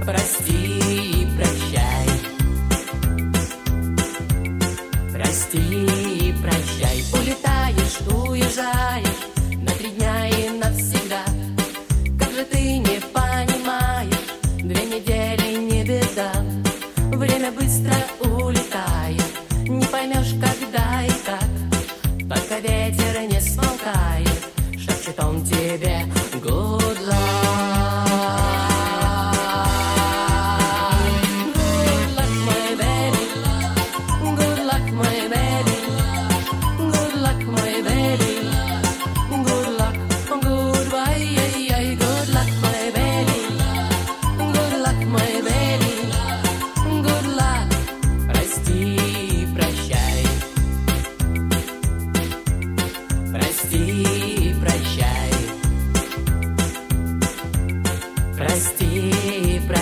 Прости и прощай. Прости и прощай. Улетаешь, уезжаешь на 3 дня и навсегда. Как же ты не понимаешь, 2 недели не беда. Время быстро улетает, не поймешь, когда и как. Только ветер не смолкает, шепчет он тебе good luck. Good luck, my baby. Good luck, my baby. Good luck, my baby. Good luck, goodbye. Good luck, my baby. Good luck, my baby. Good luck. Прости и прощай. Прости и прощай. Прости и прощай.